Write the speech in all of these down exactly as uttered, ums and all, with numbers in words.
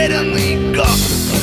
потерянный год.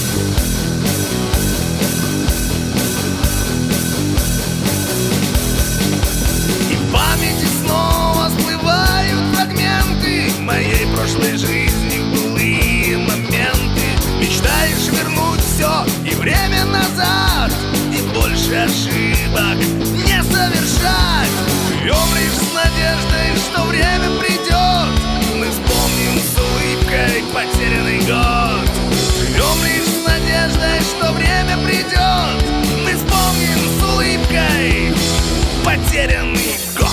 И в памяти снова всплывают фрагменты моей прошлой жизни, былые моменты. Мечтаешь вернуть все и время назад, и больше ошибок не совершать. Живем лишь с надеждой, что время придет, мы вспомним с улыбкой потерянный год. Живем лишь с надеждой, что время придет, мы вспомним с улыбкой потерянный год.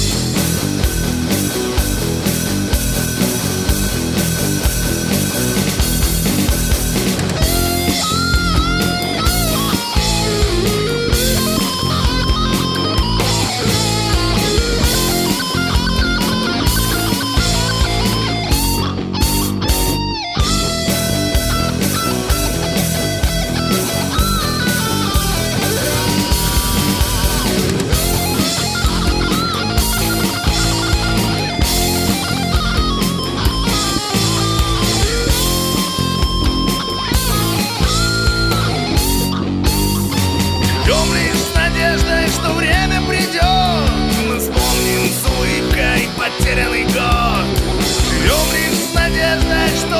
Что время придет, мы вспомним с улыбкой потерянный год. Живем лишь с надеждой, что